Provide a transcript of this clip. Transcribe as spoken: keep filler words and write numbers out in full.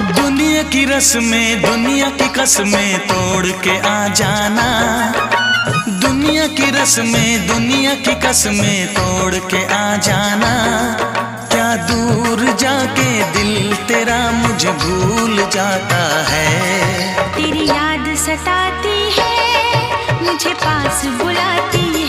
दुनिया की रस्में, दुनिया की कसमें तोड़ के आ जाना। दुनिया की रस्में, दुनिया की कसमें तोड़ के आ जाना। क्या दूर जाके दिल तेरा मुझे भूल जाता है। तेरी याद सताती है, मुझे पास बुलाती है।